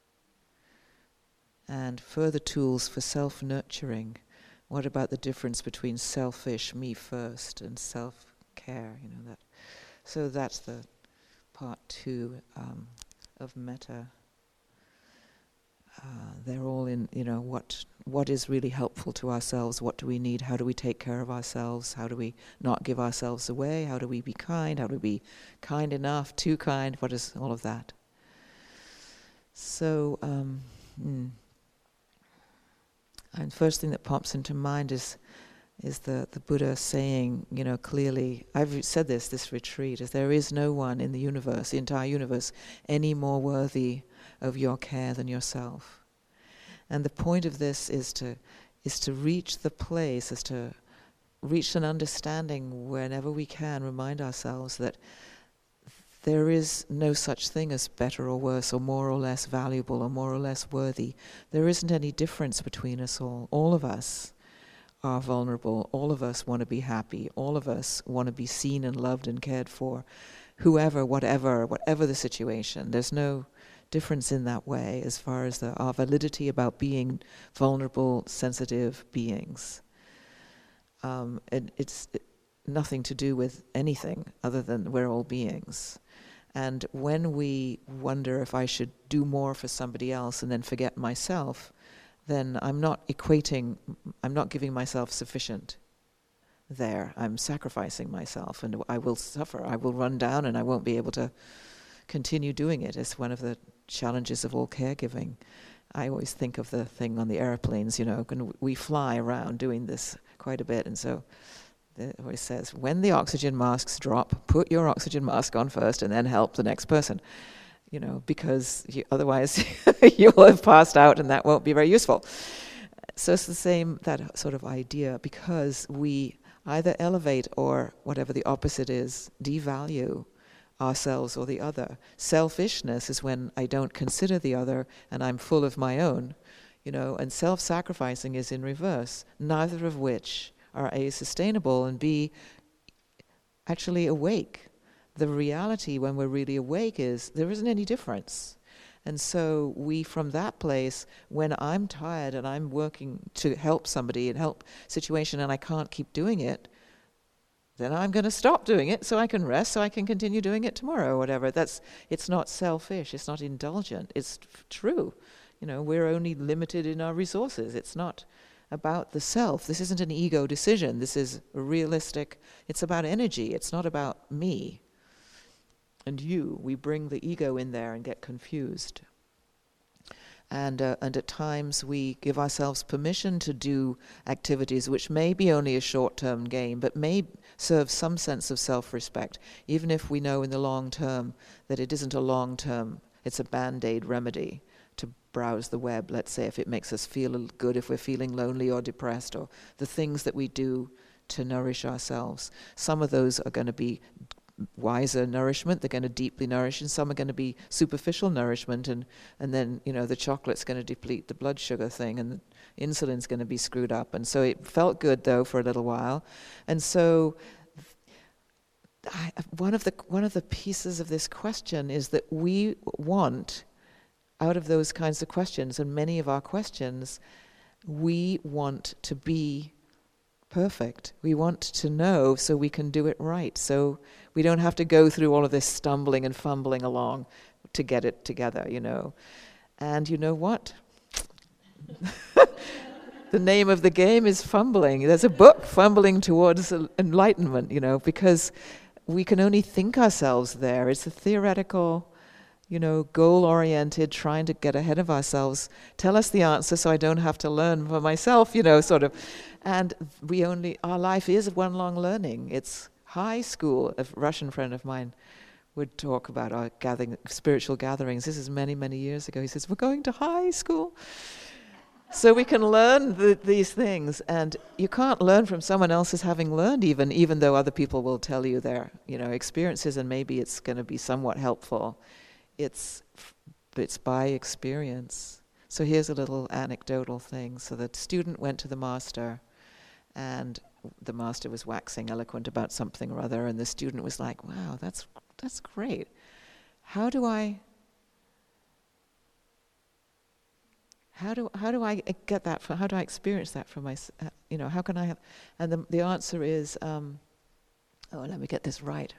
And further tools for self-nurturing. What about the difference between selfish, me first, and self-care? You know that. So that's the part two um, of metta. Uh, they're all in, you know, what what is really helpful to ourselves, what do we need, how do we take care of ourselves, how do we not give ourselves away, how do we be kind, how do we be kind enough, too kind, what is all of that. So, um, mm. and first thing that pops into mind is is the, the Buddha saying, you know, clearly, I've said this, this retreat, is there is no one in the universe, the entire universe, any more worthy of your care than yourself. And the point of this is to is to reach the place, is to reach an understanding whenever we can, remind ourselves that there is no such thing as better or worse, or more or less valuable, or more or less worthy. There isn't any difference between us all. All of us are vulnerable. All of us want to be happy. All of us want to be seen and loved and cared for. Whoever, whatever, whatever the situation. There's no difference in that way as far as the, our validity about being vulnerable, sensitive beings. Um, it, it's it, nothing to do with anything other than we're all beings. And when we wonder if I should do more for somebody else and then forget myself, then I'm not equating, I'm not giving myself sufficient there. I'm sacrificing myself, and I will suffer. I will run down and I won't be able to continue doing it. It's one of the challenges of all caregiving. I always think of the thing on the airplanes, you know, and we fly around doing this quite a bit, and so it always says, when the oxygen masks drop, put your oxygen mask on first and then help the next person. You know, because you, otherwise you will have passed out and that won't be very useful. So it's the same, that sort of idea, because we either elevate or whatever the opposite is, devalue ourselves or the other. Selfishness is when I don't consider the other and I'm full of my own, you know, and self-sacrificing is in reverse, neither of which are A, sustainable, and B, actually awake. The reality when we're really awake is there isn't any difference. And so we, from that place, when I'm tired and I'm working to help somebody and help situation and I can't keep doing it, then I'm going to stop doing it so I can rest, so I can continue doing it tomorrow or whatever. That's, it's not selfish, it's not indulgent, it's f- true. You know, we're only limited in our resources. It's not about the self. This isn't an ego decision. This is realistic. It's about energy. It's not about me and you. We bring the ego in there and get confused. And uh, and at times we give ourselves permission to do activities which may be only a short-term gain, but may serve some sense of self-respect, even if we know in the long term that it isn't a long-term, it's a band-aid remedy to browse the web, let's say, if it makes us feel good, if we're feeling lonely or depressed, or the things that we do to nourish ourselves. Some of those are going to be wiser nourishment, they're going to deeply nourish, and some are going to be superficial nourishment, and, and then, you know, the chocolate's going to deplete the blood sugar thing, and the insulin's going to be screwed up. And so it felt good, though, for a little while. And so I, one of the one of the pieces of this question is that we want, out of those kinds of questions, and many of our questions, we want to be perfect. We want to know so we can do it right. So we don't have to go through all of this stumbling and fumbling along to get it together, you know. And you know what? The name of the game is fumbling. There's a book, Fumbling Towards Enlightenment, you know, because we can only think ourselves there. It's a theoretical, you know, goal-oriented, trying to get ahead of ourselves. Tell us the answer so I don't have to learn for myself, you know, sort of. And we only, our life is one long learning. It's high school. A Russian friend of mine would talk about our gathering, spiritual gatherings. This is many, many years ago. He says, we're going to high school. So we can learn the, these things. And you can't learn from someone else's having learned even, even though other people will tell you their, you know, experiences, and maybe it's going to be somewhat helpful. It's it's by experience. So here's a little anecdotal thing. So the student went to the master, and the master was waxing eloquent about something or other, and the student was like, wow, that's that's great. How do I how do how do I get that from, how do I experience that for my, uh, you know, how can I have, and the the answer is, um, oh, let me get this right.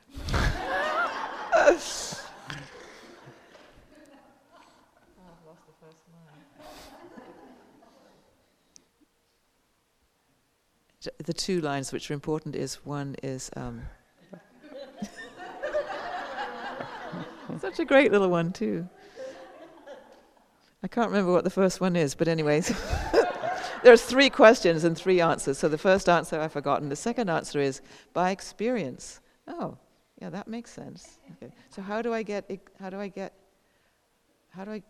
j- the two lines which are important is one is um, such a great little one too. I can't remember what the first one is, but anyways, there's three questions and three answers. So the first answer I've forgotten. The second answer is by experience. Oh, yeah, that makes sense. Okay. So how do I get? ex- How do I get? How do I?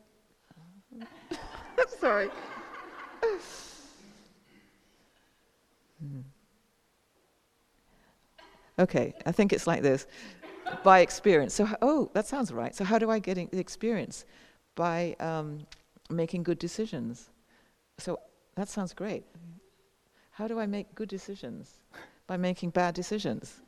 Sorry. Hmm. Okay, I think it's like this. By experience. So, h- oh, that sounds right. So how do I get in- the experience? By um, making good decisions. So that sounds great. How do I make good decisions? By making bad decisions.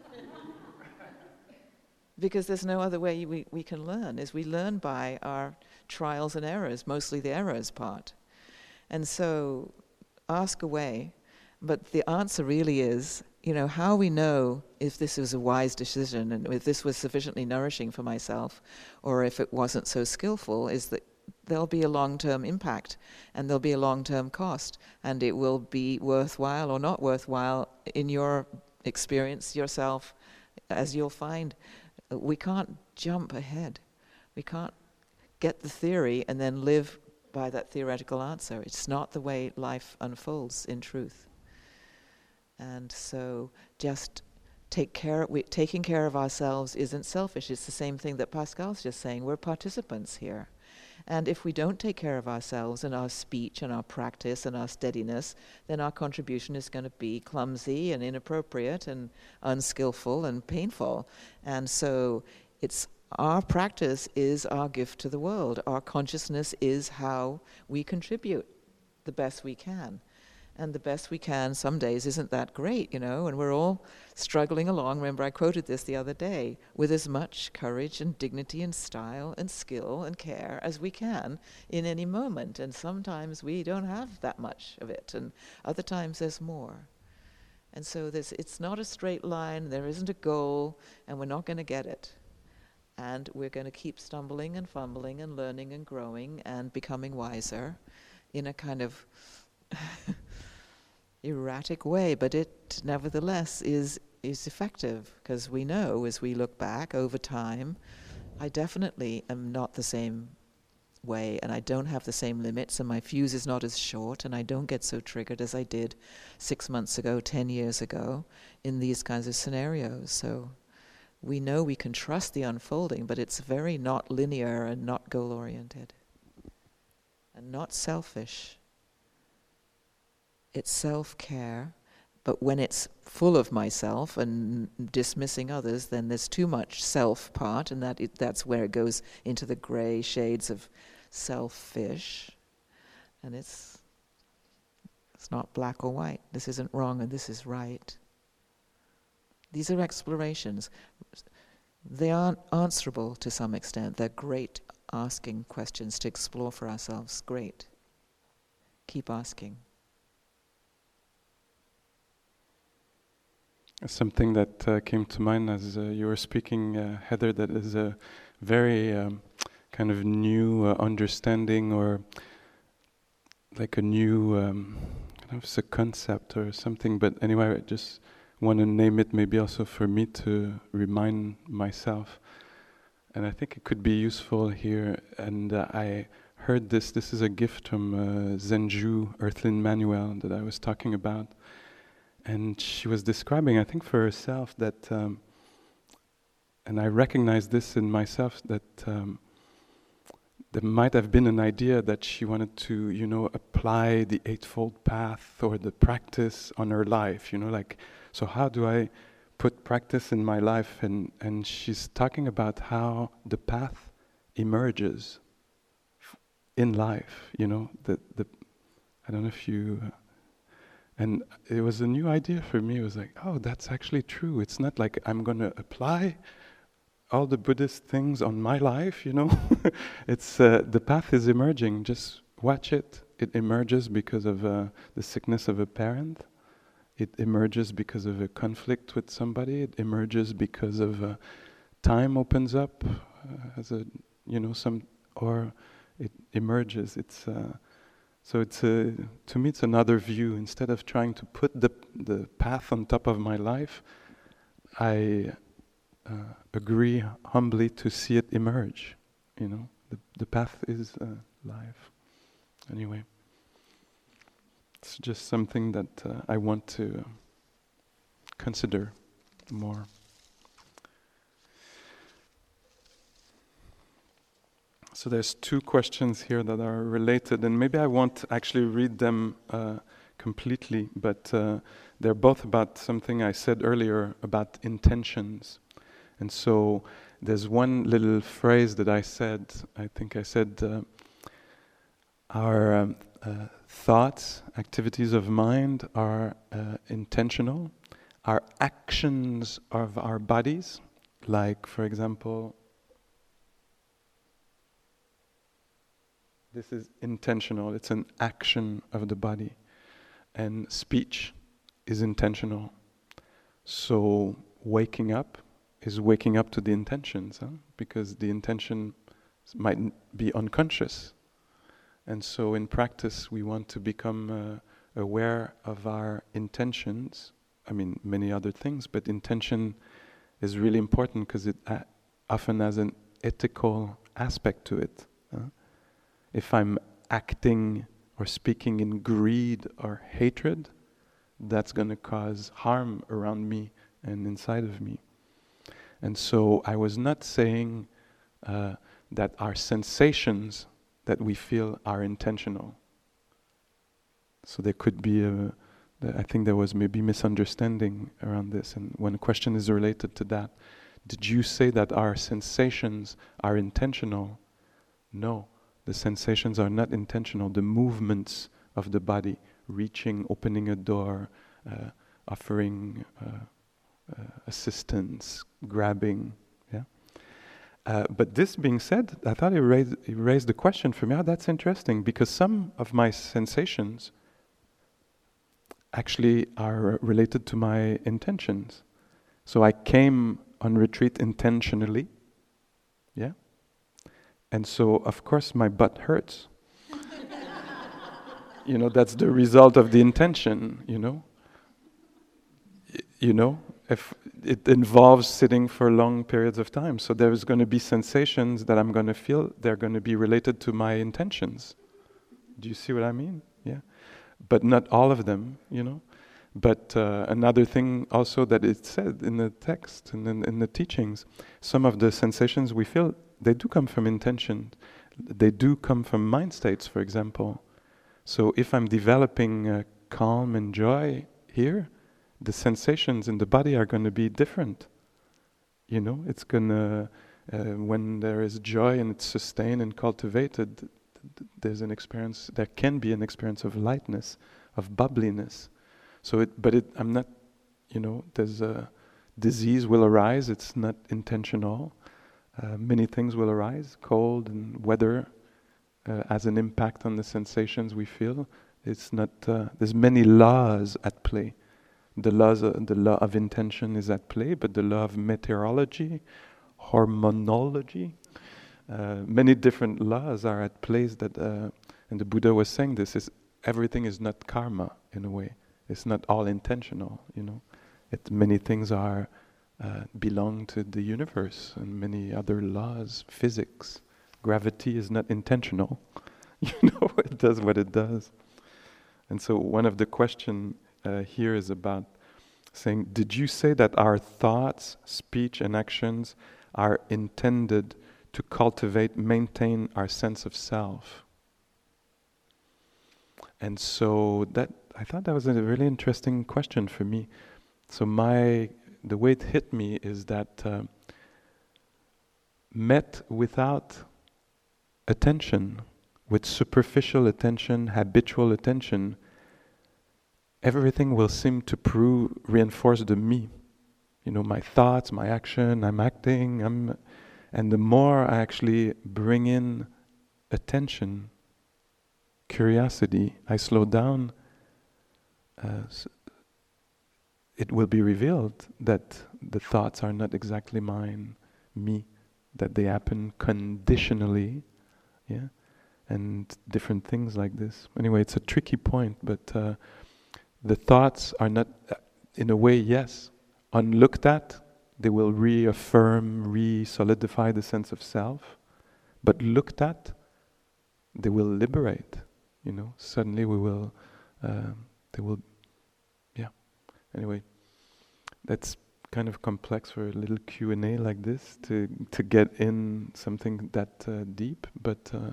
Because there's no other way we, we can learn, is we learn by our trials and errors, mostly the errors part. And so ask away, but the answer really is, you know, how we know if this was a wise decision and if this was sufficiently nourishing for myself, or if it wasn't so skillful, is that there'll be a long-term impact and there'll be a long-term cost, and it will be worthwhile or not worthwhile in your experience yourself, as you'll find. We can't jump ahead. We can't get the theory and then live by that theoretical answer. It's not the way life unfolds in truth. And so just take care, we, taking care of ourselves isn't selfish. It's the same thing that Pascal's just saying. We're participants here. And if we don't take care of ourselves and our speech and our practice and our steadiness, then our contribution is going to be clumsy and inappropriate and unskillful and painful. And so it's our practice is our gift to the world. Our consciousness is how we contribute the best we can. And the best we can some days isn't that great, you know, and we're all struggling along. Remember, I quoted this the other day, with as much courage and dignity and style and skill and care as we can in any moment. And sometimes we don't have that much of it, and other times there's more. And so there's, it's not a straight line, there isn't a goal, and we're not going to get it. And we're going to keep stumbling and fumbling and learning and growing and becoming wiser in a kind of erratic way, but it nevertheless is is effective, because we know as we look back over time, I definitely am not the same way, and I don't have the same limits, and my fuse is not as short, and I don't get so triggered as I did six months ago, ten years ago, in these kinds of scenarios. So we know we can trust the unfolding, but it's very not linear and not goal-oriented and not selfish. It's self-care, but when it's full of myself and dismissing others, then there's too much self part, and that it, that's where it goes into the grey shades of selfish. And it's it's not black or white. This isn't wrong and this is right. These are explorations. They aren't answerable to some extent. They're great asking questions to explore for ourselves. Great. Keep asking. Something that uh, came to mind as uh, you were speaking, uh, Heather, that is a very um, kind of new uh, understanding, or like a new, um, I don't know if it's a concept or something, but anyway, I just want to name it maybe also for me to remind myself. And I think it could be useful here. And uh, I heard this, this is a gift from uh, Zenju, Earthlyn Manuel, that I was talking about. And she was describing, I think for herself, that, um, and I recognize this in myself, that um, there might have been an idea that she wanted to, you know, apply the Eightfold Path or the practice on her life, you know, like, so how do I put practice in my life? And, and she's talking about how the path emerges f- in life, you know, the, the, I don't know if you... Uh, And it was a new idea for me. It was like, oh, that's actually true. It's not like I'm going to apply all the Buddhist things on my life, you know. It's uh, the path is emerging. Just watch it. It emerges because of uh, the sickness of a parent. It emerges because of a conflict with somebody. It emerges because of uh, time opens up uh, as a, you know, some, or it emerges. It's uh, So it's a, to me it's another view. Instead of trying to put the the path on top of my life, I uh, agree humbly to see it emerge. You know, the the path is uh, life. Anyway, it's just something that uh, I want to consider more. So there's two questions here that are related, and maybe I won't actually read them uh, completely, but uh, they're both about something I said earlier about intentions. And so there's one little phrase that I said, I think I said, uh, our um, uh, thoughts, activities of mind are uh, intentional. Our actions of our bodies, like, for example, this is intentional, it's an action of the body. And speech is intentional. So waking up is waking up to the intentions, huh? Because the intention might n- be unconscious. And so in practice we want to become uh, aware of our intentions. I mean, many other things, but intention is really important because it uh, often has an ethical aspect to it. Huh? If I'm acting or speaking in greed or hatred, that's going to cause harm around me and inside of me. And so I was not saying uh, that our sensations that we feel are intentional. So there could be a, I think there was maybe misunderstanding around this. And when a question is related to that, did you say that our sensations are intentional? No. The sensations are not intentional. The movements of the body, reaching, opening a door, uh, offering uh, uh, assistance, grabbing, yeah. Uh, but this being said, I thought it raised, it raised the question for me. Oh, that's interesting, because some of my sensations actually are related to my intentions. So I came on retreat intentionally, yeah. And so, of course, my butt hurts. You know, that's the result of the intention, you know. Y- you know, if it involves sitting for long periods of time. So there's going to be sensations that I'm going to feel, they're going to be related to my intentions. Do you see what I mean? Yeah. But not all of them, you know. But uh, another thing also that it said in the text and in, in the teachings, some of the sensations we feel, they do come from intention. They do come from mind states, for example. So if I'm developing uh, calm and joy here, the sensations in the body are going to be different. You know, it's going to, uh, when there is joy and it's sustained and cultivated, th- th- there's an experience, there can be an experience of lightness, of bubbliness. So it, but it, I'm not, you know, there's a disease will arise, it's not intentional. Uh, many things will arise, cold and weather uh, has an impact on the sensations we feel. It's not, uh, there's many laws at play. The laws, uh, the law of intention is at play, but the law of meteorology, hormonology, uh, many different laws are at play that, uh, and the Buddha was saying this, is everything is not karma in a way. It's not all intentional, you know. It, many things are uh, belong to the universe and many other laws, physics. Gravity is not intentional. You know, it does what it does. And so one of the questions uh, here is about saying, did you say that our thoughts, speech, and actions are intended to cultivate, maintain our sense of self? And so that, I thought that was a really interesting question for me. So my, the way it hit me is that uh, met without attention, with superficial attention, habitual attention, everything will seem to prove, reinforce the me. You know, my thoughts, my action, I'm acting, I'm, and the more I actually bring in attention, curiosity, I slow down, uh, it will be revealed that the thoughts are not exactly mine, me, that they happen conditionally, yeah, and different things like this. Anyway, it's a tricky point, but uh, the thoughts are not, uh, in a way, yes, unlooked at, they will reaffirm, re-solidify the sense of self, but looked at, they will liberate, you know, suddenly we will, um, they will, yeah, anyway, that's kind of complex for a little Q and A like this, to to get in something that uh, deep, but uh,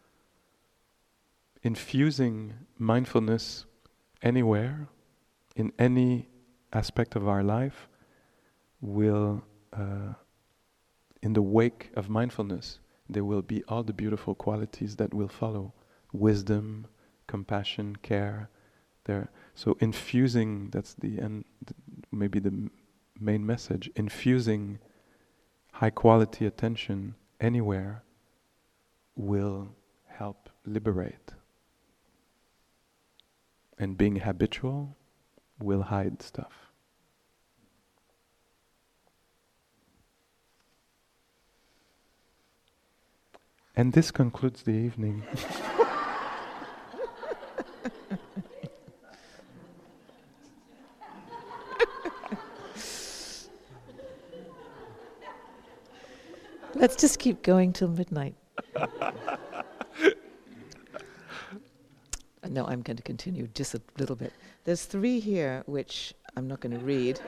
infusing mindfulness anywhere, in any aspect of our life, will, uh, in the wake of mindfulness, there will be all the beautiful qualities that will follow. Wisdom, compassion, care. There. So infusing, that's the end, maybe the m- main message, infusing high quality attention anywhere will help liberate. And being habitual will hide stuff. And this concludes the evening. Let's just keep going till midnight. No, I'm going to continue just a little bit. There's three here which I'm not going to read,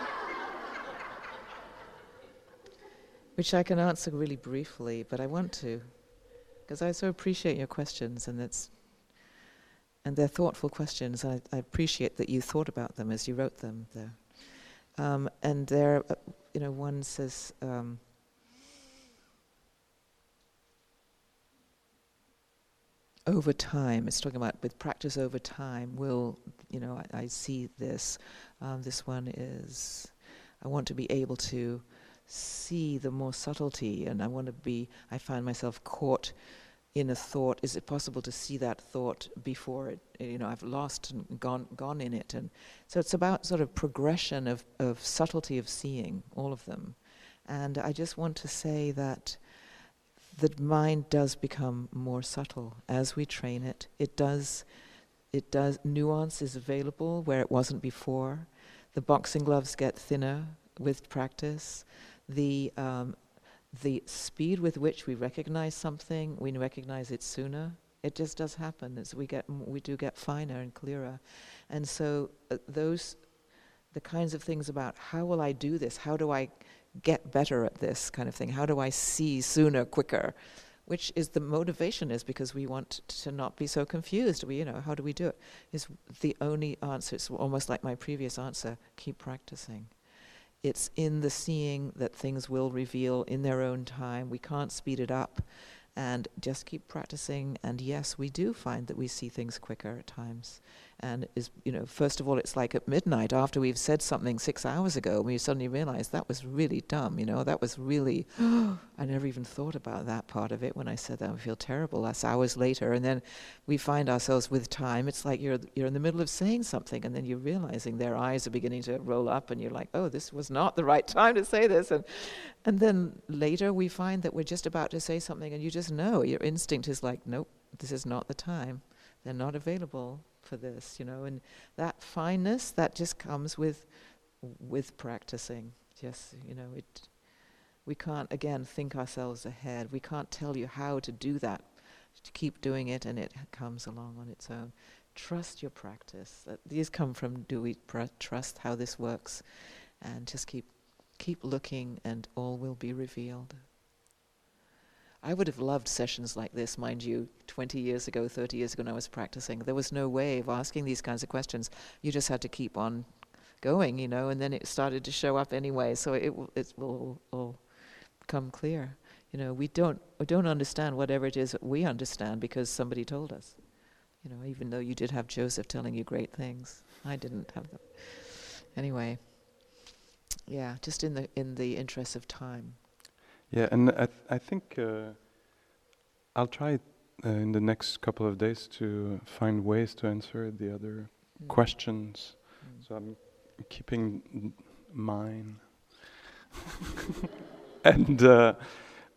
which I can answer really briefly, but I want to, because I so appreciate your questions, and that's, and they're thoughtful questions. I, I appreciate that you thought about them as you wrote them there. Um, and there, uh, you know, one says, um, over time, it's talking about with practice over time, will, you know, I, I see this. Um, this one is, I want to be able to see the more subtlety, and I want to be, I find myself caught in a thought. Is it possible to see that thought before it, you know, I've lost and gone gone in it? And so it's about sort of progression of, of subtlety of seeing, all of them. And I just want to say that the mind does become more subtle as we train it. It does, it does, nuance is available where it wasn't before. The boxing gloves get thinner with practice. The um, the speed with which we recognize something, we recognize it sooner. It just does happen as we get, m- we do get finer and clearer. And so uh, those, the kinds of things about how will I do this? How do I get better at this kind of thing? How do I see sooner, quicker? Which is the motivation, is because we want to not be so confused. We, you know, how do we do it? Is the only answer. It's almost like my previous answer. Keep practicing. It's in the seeing that things will reveal in their own time. We can't speed it up, and just keep practicing. And yes, we do find that we see things quicker at times. And is, you know, first of all, it's like at midnight after we've said something six hours ago, we suddenly realize that was really dumb, you know, that was really, I never even thought about that part of it when I said that. I feel terrible. That's hours later. And then we find ourselves with time. It's like you're you're in the middle of saying something, and then you're realizing their eyes are beginning to roll up, and you're like, oh, this was not the right time to say this. And and then later we find that we're just about to say something, and you just know, your instinct is like, nope, this is not the time. They're not available for this, you know, and that fineness, that just comes with with practicing. Just, you know, it. We can't, again, think ourselves ahead. We can't tell you how to do that. To keep doing it, and it comes along on its own. Trust your practice. Uh, these come from do we pr- trust how this works, and just keep keep looking, and all will be revealed. I would have loved sessions like this, mind you, twenty years ago, thirty years ago when I was practicing. There was no way of asking these kinds of questions. You just had to keep on going, you know, and then it started to show up anyway, so it, w- it will all come clear. You know, we don't we don't understand whatever it is that we understand because somebody told us. You know, even though you did have Joseph telling you great things. I didn't have them. Anyway, yeah, just in the in the interest of time. Yeah, and I, th- I think uh, I'll try uh, in the next couple of days to find ways to answer the other Mm. questions. Mm. So I'm keeping n- mine. and uh,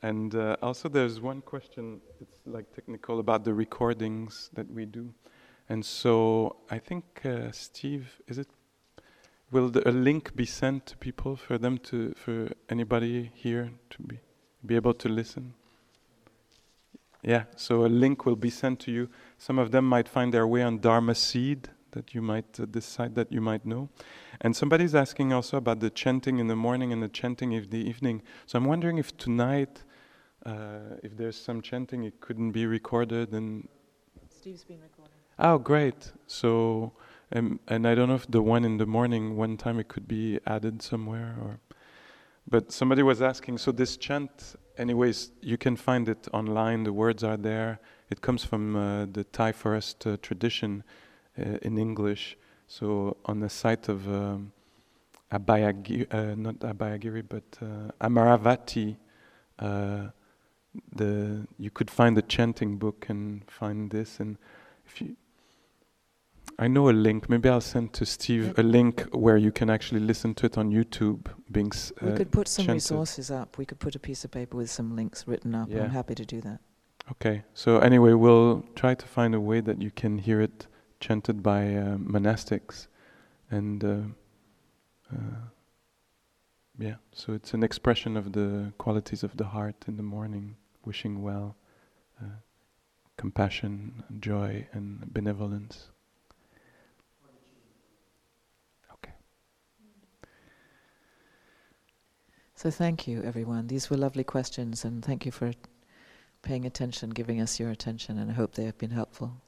And uh, also there's one question, it's like technical, about the recordings that we do. And so I think, uh, Steve, is it, will the, a link be sent to people for them to, for anybody here to be, be able to listen? Yeah, so a link will be sent to you. Some of them might find their way on Dharma Seed, that you might uh, decide that you might know. And somebody's asking also about the chanting in the morning and the chanting in the evening. So I'm wondering if tonight, uh, if there's some chanting, it couldn't be recorded. And Steve's been recording. Oh, great. So, um, and I don't know if the one in the morning, one time it could be added somewhere, or. But somebody was asking, so this chant, anyways, you can find it online, the words are there. It comes from uh, the Thai forest uh, tradition uh, in English. So on the site of um, Abhayagiri, uh, not Abhayagiri, but uh, Amaravati, uh, the you could find the chanting book and find this. And if you, I know a link. Maybe I'll send to Steve yep. a link where you can actually listen to it on YouTube. Being uh, we could put some chanted. resources up. We could put a piece of paper with some links written up. Yeah. I'm happy to do that. Okay. So anyway, we'll try to find a way that you can hear it chanted by uh, monastics, and uh, uh, yeah. So it's an expression of the qualities of the heart in the morning: wishing well, uh, compassion, joy, and benevolence. So thank you, everyone. These were lovely questions, and thank you for paying attention, giving us your attention, and I hope they have been helpful.